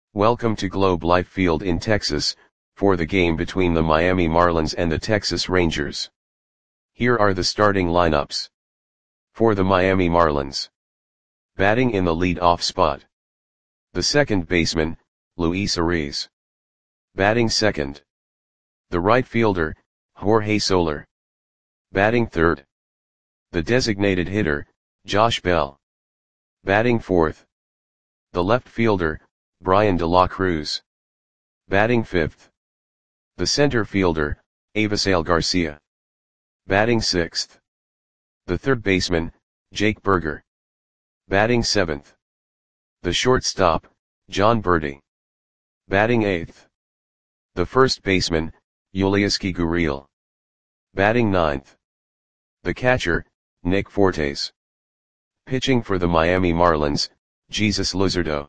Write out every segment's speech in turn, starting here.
Welcome to Globe Life Field in Texas, for the game between the Miami Marlins and the Texas Rangers. Here are the starting lineups. For the Miami Marlins. Batting in the lead-off spot. The second baseman, Luis Arraez. Batting second. The right fielder, Jorge Soler. Batting third. The designated hitter, Josh Bell. Batting fourth. The left fielder, Bryan De La Cruz. Batting fifth. The center fielder, Avisail Garcia. Batting sixth. The third baseman, Jake Burger. Batting seventh. The shortstop, Jon Berti. Batting eighth. The first baseman, Yulieski Gurriel. Batting ninth. The catcher, Nick Fortes. Pitching for the Miami Marlins, Jesus Luzardo.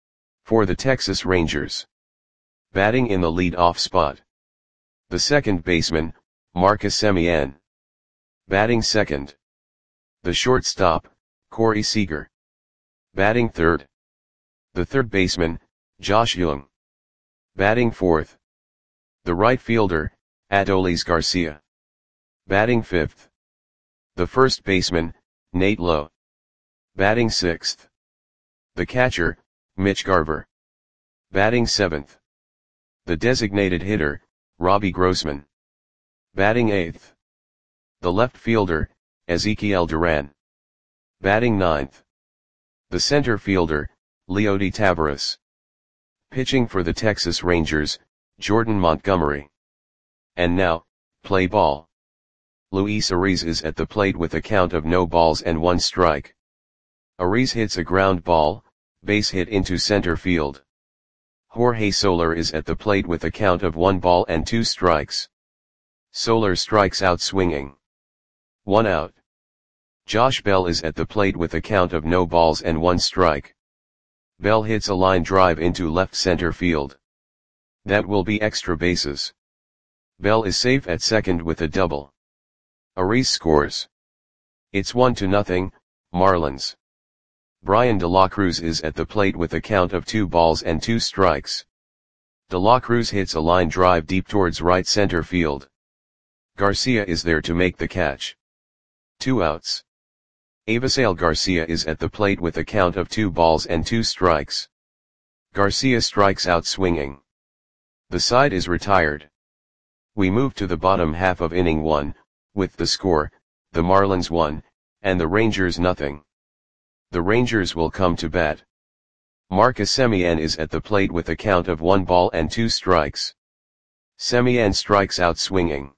For the Texas Rangers. Batting in the lead-off spot. The second baseman, Marcus Semien. Batting second. The shortstop, Corey Seager. Batting third. The third baseman, Josh Jung. Batting fourth. The right fielder, Adolis Garcia. Batting fifth. The first baseman, Nate Lowe. Batting sixth. The catcher, Mitch Garver. Batting seventh. The designated hitter, Robbie Grossman. Batting eighth. The left fielder, Ezekiel Duran. Batting ninth. The center fielder, Leody Taveras. Pitching for the Texas Rangers, Jordan Montgomery. And now, play ball. Luis Arraez is at the plate with a count of no balls and one strike. Arraez hits a ground ball, base hit into center field. Jorge Soler is at the plate with a count of 1 ball and 2 strikes. Soler strikes out swinging. 1 out. Josh Bell is at the plate with a count of no balls and 1 strike. Bell hits a line drive into left center field. That will be extra bases. Bell is safe at second with a double. Arraez scores. It's 1-0, Marlins. Bryan De La Cruz is at the plate with a count of 2 balls and 2 strikes. De La Cruz hits a line drive deep towards right center field. Garcia is there to make the catch. 2 outs. Avisail Garcia is at the plate with a count of 2 balls and 2 strikes. Garcia strikes out swinging. The side is retired. We move to the bottom half of inning 1, with the score, the Marlins 1, and the Rangers 0. The Rangers will come to bat. Marcus Semien is at the plate with a count of 1 ball and 2 strikes. Semien strikes out swinging.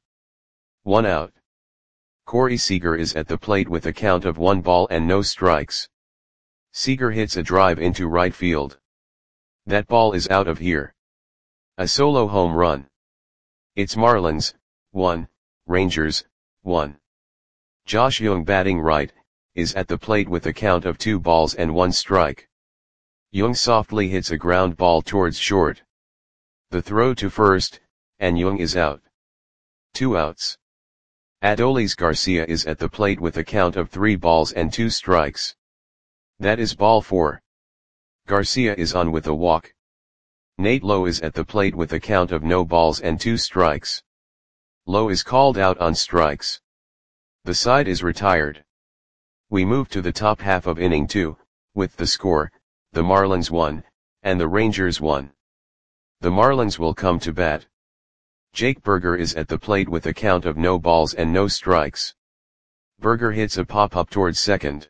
1 out. Corey Seager is at the plate with a count of 1 ball and no strikes. Seager hits a drive into right field. That ball is out of here. A solo home run. It's Marlins, 1, Rangers, 1. Josh Jung batting right, is at the plate with a count of 2 balls and 1 strike. Jung softly hits a ground ball towards short. The throw to first, and Jung is out. 2 outs. Adolis Garcia is at the plate with a count of 3 balls and 2 strikes. That is ball 4. Garcia is on with a walk. Nate Lowe is at the plate with a count of no balls and 2 strikes. Lowe is called out on strikes. The side is retired. We move to the top half of inning 2, with the score, the Marlins 1, and the Rangers 1. The Marlins will come to bat. Jake Burger is at the plate with a count of no balls and no strikes. Burger hits a pop-up towards second.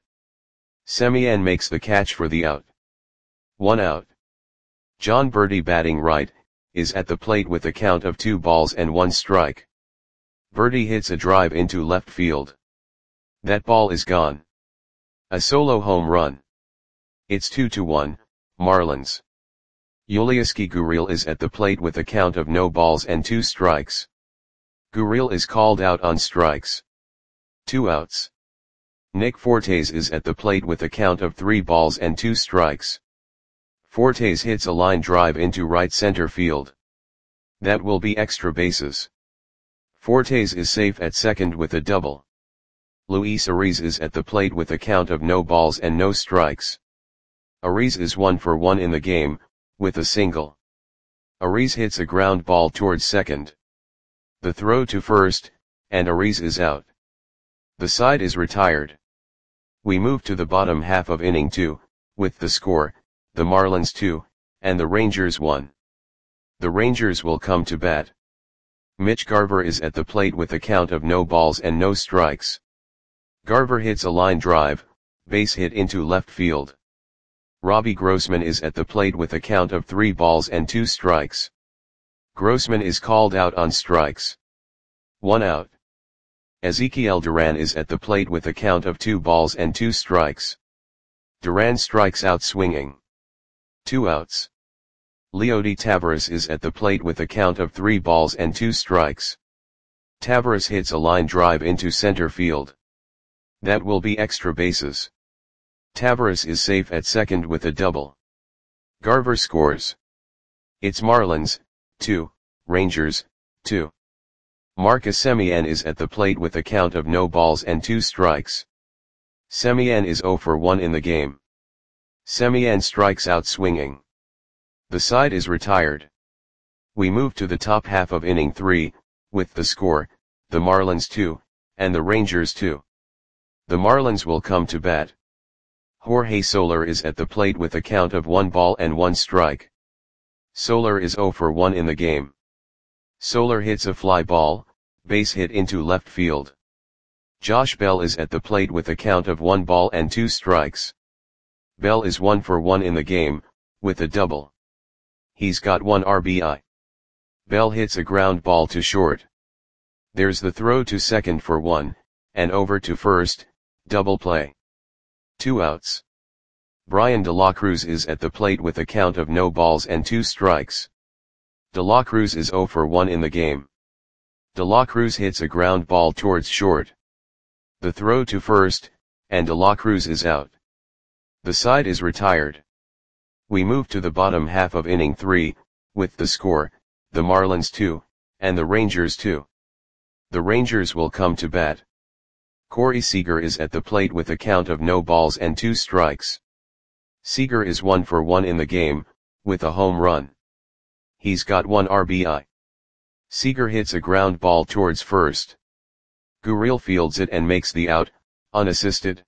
Semien makes the catch for the out. 1 out. Jon Berti batting right, is at the plate with a count of 2 balls and 1 strike. Berti hits a drive into left field. That ball is gone. A solo home run. It's 2-1, Marlins. Yulieski Gurriel is at the plate with a count of no balls and 2 strikes. Gurriel is called out on strikes. 2 outs. Nick Fortes is at the plate with a count of 3 balls and 2 strikes. Fortes hits a line drive into right center field. That will be extra bases. Fortes is safe at second with a double. Luis Arraez is at the plate with a count of no balls and no strikes. Arraez is 1 for 1 in the game, with a single. Ariz hits a ground ball towards second. The throw to first, and Ariz is out. The side is retired. We move to the bottom half of inning 2, with the score, the Marlins 2, and the Rangers 1. The Rangers will come to bat. Mitch Garver is at the plate with a count of no balls and no strikes. Garver hits a line drive, base hit into left field. Robbie Grossman is at the plate with a count of 3 balls and 2 strikes. Grossman is called out on strikes. 1 out. Ezekiel Duran is at the plate with a count of 2 balls and 2 strikes. Duran strikes out swinging. 2 outs. Leody Taveras is at the plate with a count of 3 balls and 2 strikes. Taveras hits a line drive into center field. That will be extra bases. Taveras is safe at second with a double. Garver scores. It's Marlins, 2, Rangers, 2. Marcus Semien is at the plate with a count of no balls and 2 strikes. Semien is 0 for 1 in the game. Semien strikes out swinging. The side is retired. We move to the top half of inning 3, with the score, the Marlins 2, and the Rangers 2. The Marlins will come to bat. Jorge Soler is at the plate with a count of 1 ball and 1 strike. Soler is 0 for 1 in the game. Soler hits a fly ball, base hit into left field. Josh Bell is at the plate with a count of 1 ball and 2 strikes. Bell is 1 for 1 in the game, with a double. He's got 1 RBI. Bell hits a ground ball to short. There's the throw to second for 1, and over to first, double play. 2 outs. Brian De La Cruz is at the plate with a count of no balls and 2 strikes. De La Cruz is 0 for 1 in the game. De La Cruz hits a ground ball towards short. The throw to first, and De La Cruz is out. The side is retired. We move to the bottom half of inning 3, with the score, the Marlins 2, and the Rangers 2. The Rangers will come to bat. Corey Seager is at the plate with a count of no balls and 2 strikes. Seager is 1 for 1 in the game, with a home run. He's got 1 RBI. Seager hits a ground ball towards first. Gurriel fields it and makes the out, unassisted.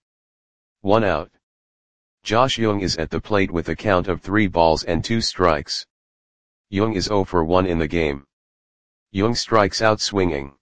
1 out. Josh Jung is at the plate with a count of 3 balls and 2 strikes. Jung is 0 for 1 in the game. Jung strikes out swinging.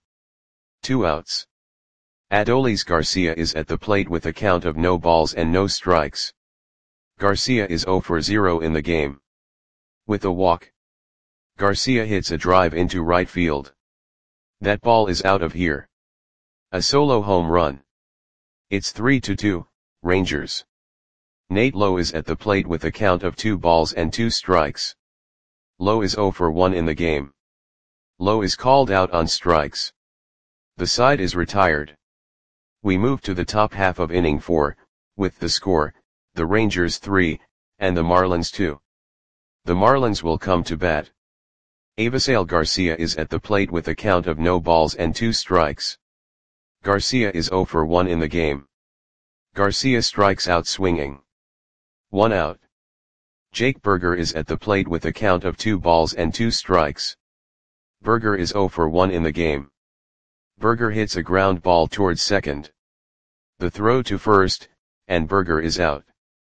2 outs. Adolis Garcia is at the plate with a count of no balls and no strikes. Garcia is 0 for 0 in the game. With a walk. Garcia hits a drive into right field. That ball is out of here. A solo home run. It's 3-2, Rangers. Nate Lowe is at the plate with a count of 2 balls and 2 strikes. Lowe is 0 for 1 in the game. Lowe is called out on strikes. The side is retired. We move to the top half of inning 4, with the score, the Rangers 3, and the Marlins 2. The Marlins will come to bat. Avisail Garcia is at the plate with a count of no balls and 2 strikes. Garcia is 0 for 1 in the game. Garcia strikes out swinging. 1 out. Jake Burger is at the plate with a count of 2 balls and 2 strikes. Burger is 0 for 1 in the game. Burger hits a ground ball towards second. The throw to first, and Burger is out.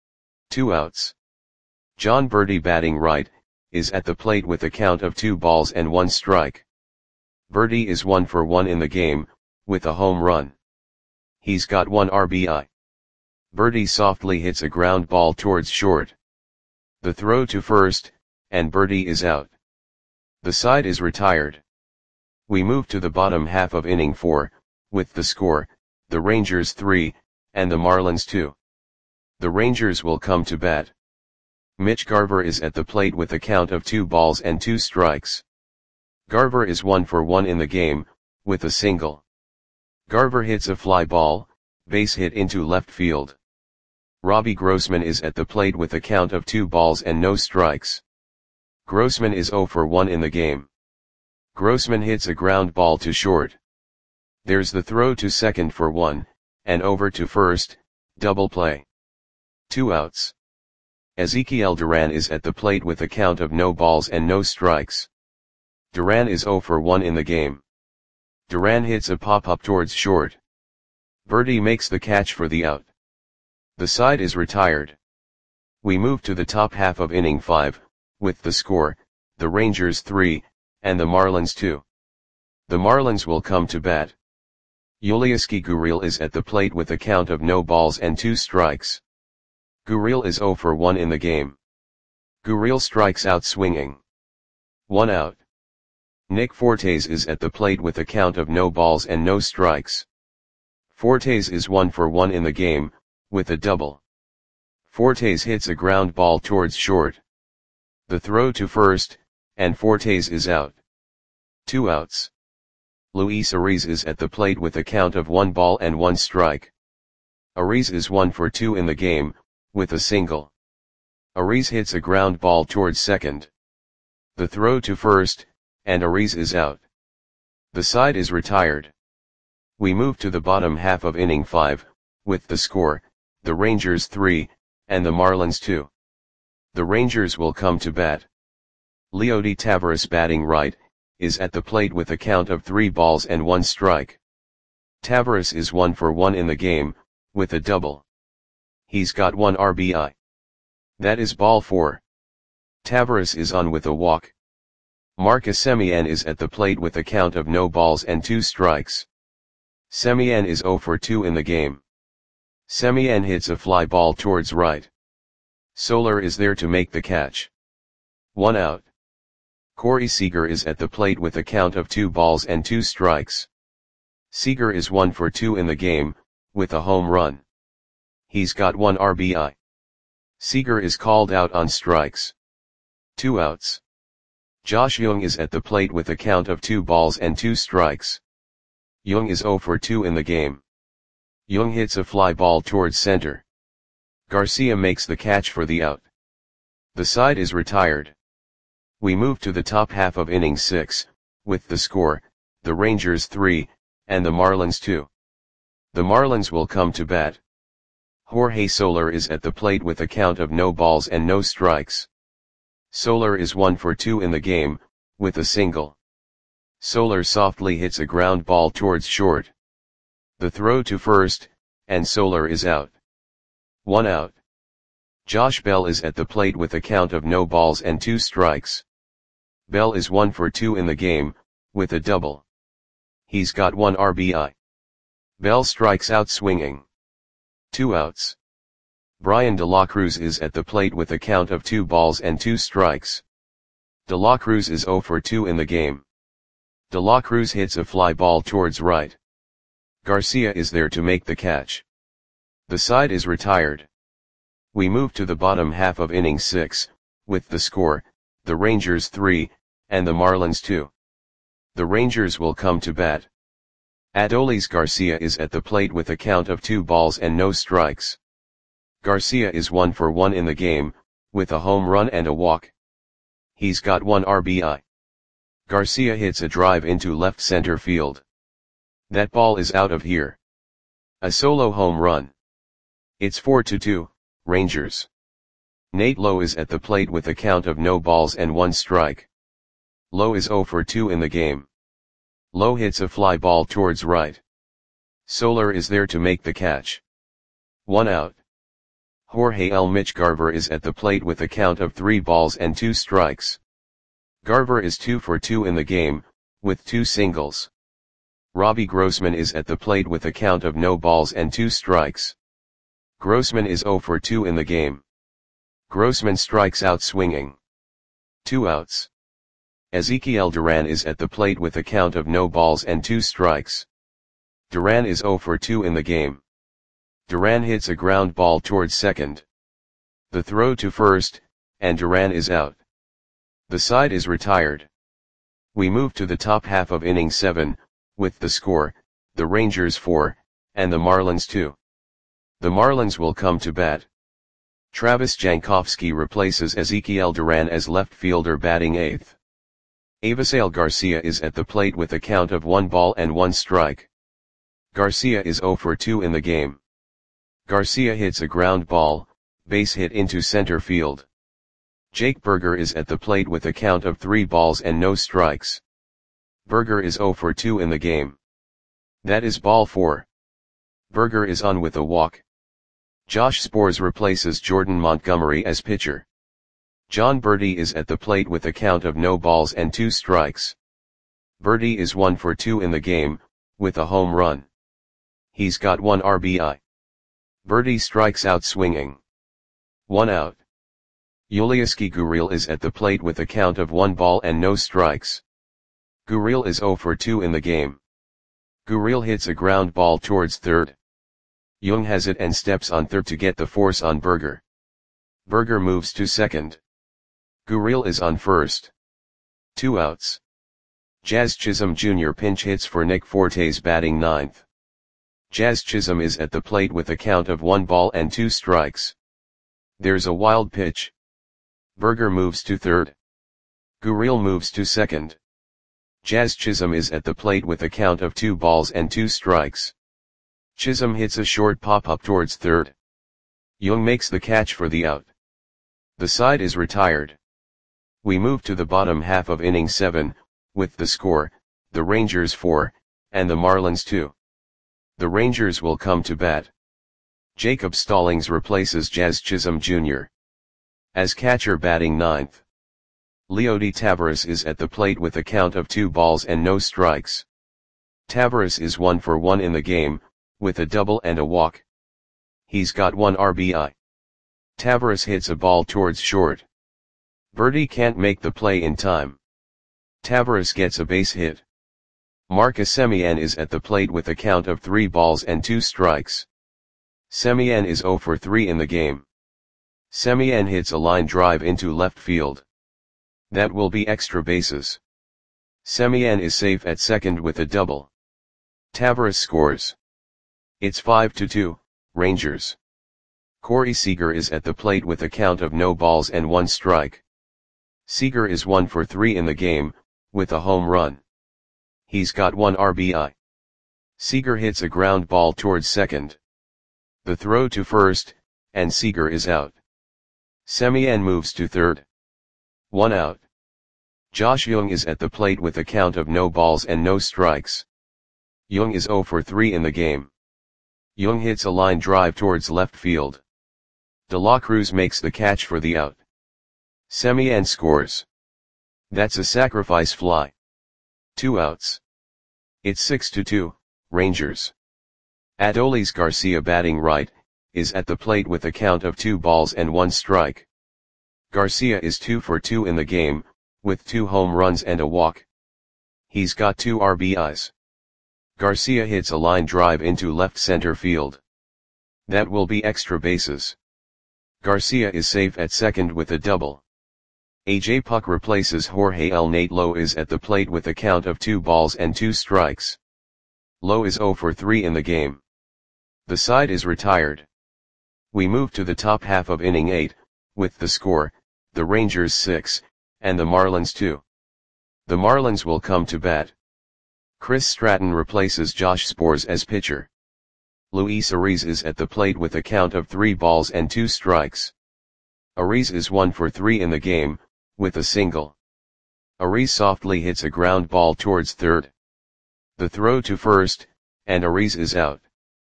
2 outs. John Birdie batting right, is at the plate with a count of 2 balls and 1 strike. Birdie is 1 for 1 in the game, with a home run. He's got 1 RBI. Birdie softly hits a ground ball towards short. The throw to first, and Birdie is out. The side is retired. We move to the bottom half of inning 4, with the score, the Rangers 3, and the Marlins 2. The Rangers will come to bat. Mitch Garver is at the plate with a count of 2 balls and 2 strikes. Garver is 1 for 1 in the game, with a single. Garver hits a fly ball, base hit into left field. Robbie Grossman is at the plate with a count of 2 balls and no strikes. Grossman is 0 for 1 in the game. Grossman hits a ground ball to short. There's the throw to second for 1, and over to first, double play. 2 outs. Ezekiel Duran is at the plate with a count of no balls and no strikes. Duran is 0 for 1 in the game. Duran hits a pop-up towards short. Berti makes the catch for the out. The side is retired. We move to the top half of inning 5, with the score, the Rangers 3, and the Marlins 2. The Marlins will come to bat. Yulieski Gurriel is at the plate with a count of no balls and 2 strikes. Gurriel is 0 for 1 in the game. Gurriel strikes out swinging. 1 out. Nick Fortes is at the plate with a count of no balls and no strikes. Fortes is 1 for 1 in the game, with a double. Fortes hits a ground ball towards short. The throw to first, and Fortes is out. 2 outs. Luis Ariz is at the plate with a count of 1 ball and 1 strike. Ariz is 1 for 2 in the game, with a single. Ariz hits a ground ball towards second. The throw to first, and Ariz is out. The side is retired. We move to the bottom half of inning 5, with the score, the Rangers 3, and the Marlins 2. The Rangers will come to bat. Leody Taveras, batting right, is at the plate with a count of 3 balls and 1 strike. Taveras is 1 for 1 in the game, with a double. He's got 1 RBI. That is ball 4. Taveras is on with a walk. Marcus Semien is at the plate with a count of no balls and 2 strikes. Semien is 0 for 2 in the game. Semien hits a fly ball towards right. Soler is there to make the catch. 1 out. Corey Seager is at the plate with a count of 2 balls and 2 strikes. Seager is 1 for 2 in the game, with a home run. He's got 1 RBI. Seager is called out on strikes. 2 outs. Josh Jung is at the plate with a count of 2 balls and 2 strikes. Jung is 0 for 2 in the game. Jung hits a fly ball towards center. Garcia makes the catch for the out. The side is retired. We move to the top half of inning 6, with the score, the Rangers 3, and the Marlins 2. The Marlins will come to bat. Jorge Soler is at the plate with a count of no balls and no strikes. Soler is 1 for 2 in the game, with a single. Soler softly hits a ground ball towards short. The throw to first, and Soler is out. 1 out. Josh Bell is at the plate with a count of no balls and 2 strikes. Bell is 1 for 2 in the game, with a double. He's got 1 RBI. Bell strikes out swinging. 2 outs. Brian De La Cruz is at the plate with a count of 2 balls and 2 strikes. De La Cruz is 0 for 2 in the game. De La Cruz hits a fly ball towards right. Garcia is there to make the catch. The side is retired. We move to the bottom half of inning 6, with the score, the Rangers 3, and the Marlins 2. The Rangers will come to bat. Adolis Garcia is at the plate with a count of 2 balls and no strikes. Garcia is 1 for 1 in the game, with a home run and a walk. He's got 1 RBI. Garcia hits a drive into left center field. That ball is out of here. A solo home run. It's 4-2, Rangers. Nate Lowe is at the plate with a count of no balls and 1 strike. Lowe is 0 for 2 in the game. Lowe hits a fly ball towards right. Soler is there to make the catch. 1 out. Jorge El Mitch Garver is at the plate with a count of 3 balls and 2 strikes. Garver is 2 for 2 in the game, with 2 singles. Robbie Grossman is at the plate with a count of no balls and 2 strikes. Grossman is 0 for 2 in the game. Grossman strikes out swinging. 2 outs. Ezekiel Duran is at the plate with a count of no balls and 2 strikes. Duran is 0 for 2 in the game. Duran hits a ground ball towards second. The throw to first, and Duran is out. The side is retired. We move to the top half of inning 7, with the score, the Rangers 4, and the Marlins 2. The Marlins will come to bat. Travis Jankowski replaces Ezekiel Duran as left fielder batting 8th. Avisail Garcia is at the plate with a count of 1 ball and 1 strike. Garcia is 0 for 2 in the game. Garcia hits a ground ball, Base hit into center field. Jake Burger is at the plate with a count of 3 balls and no strikes. Burger is 0 for 2 in the game. That is ball 4. Burger is on with a walk. Josh Sborz replaces Jordan Montgomery as pitcher. John Birdie is at the plate with a count of no balls and 2 strikes. Birdie is 1 for 2 in the game, with a home run. He's got 1 RBI. Birdie strikes out swinging. 1 out. Yulieski Gurriel is at the plate with a count of 1 ball and no strikes. Gurriel is 0 for 2 in the game. Gurriel hits a ground ball towards third. Jung has it and steps on third to get the force on Burger. Burger moves to second. Gurriel is on first. 2 outs. Jazz Chisholm Jr. pinch hits for Nick Fortes batting ninth. Jazz Chisholm is at the plate with a count of 1 ball and 2 strikes. There's a wild pitch. Burger moves to third. Gurriel moves to second. Jazz Chisholm is at the plate with a count of 2 balls and 2 strikes. Chisholm hits a short pop-up towards third. Jung makes the catch for the out. The side is retired. We move to the bottom half of inning 7, with the score, the Rangers 4, and the Marlins 2. The Rangers will come to bat. Jacob Stallings replaces Jazz Chisholm Jr. as catcher batting ninth. Leody Taveras is at the plate with a count of 2 balls and no strikes. Taveras is 1 for 1 in the game, with a double and a walk. He's got 1 RBI. Taveras hits a ball towards short. Birdie can't make the play in time. Taveras gets a base hit. Marcus Semien is at the plate with a count of 3 balls and 2 strikes. Semien is 0 for 3 in the game. Semien hits a line drive into left field. That will be extra bases. Semien is safe at second with a double. Taveras scores. It's 5-2, Rangers. Corey Seager is at the plate with a count of no balls and 1 strike. Seager is 1 for 3 in the game, with a home run. He's got 1 RBI. Seager hits a ground ball towards second. The throw to first, and Seager is out. Semien moves to third. 1 out. Josh Jung is at the plate with a count of no balls and no strikes. Jung is 0 for 3 in the game. Jung hits a line drive towards left field. De La Cruz makes the catch for the out. Semien scores. That's a sacrifice fly. 2 outs. It's 6-2, Rangers. Adolis Garcia batting right, is at the plate with a count of 2 balls and 1 strike. Garcia is 2 for 2 in the game, with 2 home runs and a walk. He's got 2 RBIs. Garcia hits a line drive into left center field. That will be extra bases. Garcia is safe at second with a double. AJ Puk replaces Jorge El Nate Lowe is at the plate with a count of 2 balls and 2 strikes. Lowe is 0 for 3 in the game. The side is retired. We move to the top half of inning 8, with the score, the Rangers 6, and the Marlins 2. The Marlins will come to bat. Chris Stratton replaces Josh Sborz as pitcher. Luis Ariz is at the plate with a count of 3 balls and 2 strikes. Ariz is 1 for 3 in the game, with a single. Ariz softly hits a ground ball towards third. The throw to first, and Ariz is out.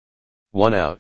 1 out.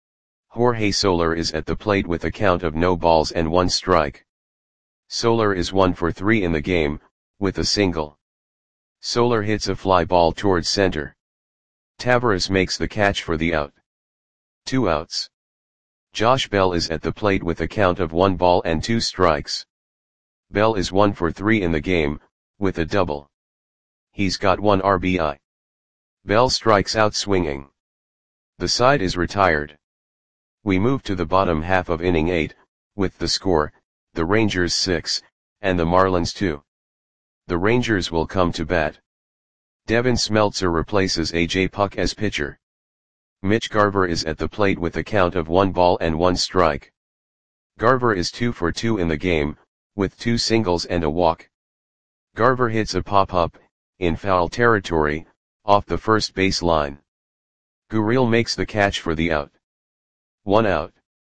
Jorge Soler is at the plate with a count of no balls and 1 strike. Soler is 1 for 3 in the game, with a single. Soler hits a fly ball towards center. Taveras makes the catch for the out. 2 outs. Josh Bell is at the plate with a count of 1 ball and 2 strikes. Bell is 1 for 3 in the game, with a double. He's got 1 RBI. Bell strikes out swinging. The side is retired. We move to the bottom half of inning 8, with the score, the Rangers 6, and the Marlins 2. The Rangers will come to bat. Devin Smeltzer replaces AJ Puk as pitcher. Mitch Garver is at the plate with a count of 1 ball and 1 strike. Garver is 2 for 2 in the game, with 2 singles and a walk. Garver hits a pop-up, in foul territory, off the first base line. Gurriel makes the catch for the out. 1 out.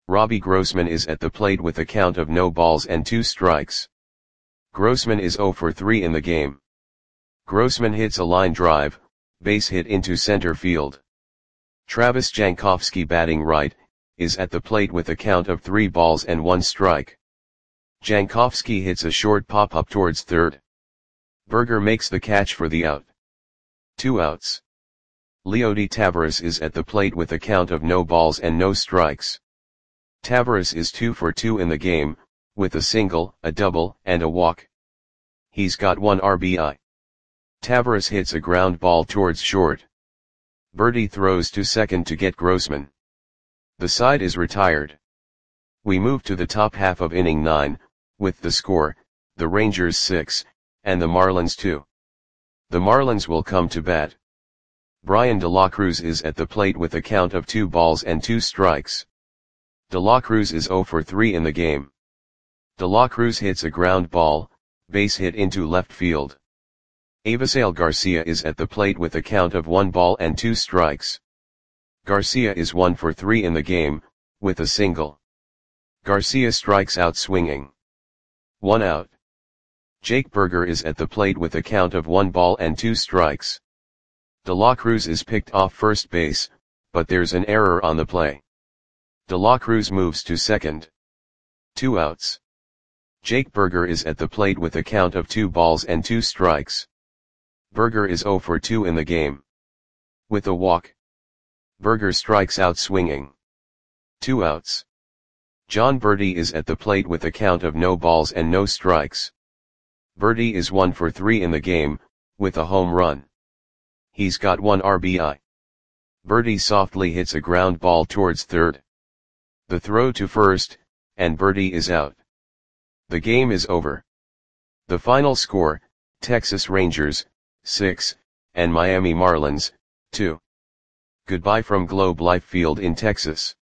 Robbie Grossman is at the plate with a count of no balls and 2 strikes. Grossman is 0 for 3 in the game. Grossman hits a line drive, base hit into center field. Travis Jankowski, batting right, is at the plate with a count of 3 balls and 1 strike. Jankowski hits a short pop-up towards third. Berger makes the catch for the out. 2 outs. Leody Taveras is at the plate with a count of no balls and no strikes. Taveras is 2 for 2 in the game, with a single, a double, and a walk. He's got 1 RBI. Taveras hits a ground ball towards short. Berti throws to second to get Grossman. The side is retired. We move to the top half of inning 9, with the score, the Rangers 6, and the Marlins 2. The Marlins will come to bat. Brian De La Cruz is at the plate with a count of 2 balls and 2 strikes. De La Cruz is 0 for 3 in the game. De La Cruz hits a ground ball, base hit into left field. Avisail Garcia is at the plate with a count of 1 ball and 2 strikes. Garcia is 1 for 3 in the game, with a single. Garcia strikes out swinging. 1 out. Jake Burger is at the plate with a count of 1 ball and 2 strikes. De La Cruz is picked off first base, but there's an error on the play. De La Cruz moves to second. 2 outs. Jake Burger is at the plate with a count of 2 balls and 2 strikes. Burger is 0 for 2 in the game. With a walk. Burger strikes out swinging. 2 outs. Jon Berti is at the plate with a count of no balls and no strikes. Berti is 1 for 3 in the game, with a home run. He's got 1 RBI. Berti softly hits a ground ball towards third. The throw to first, and Berti is out. The game is over. The final score, Texas Rangers, 6, and Miami Marlins, 2. Goodbye from Globe Life Field in Texas.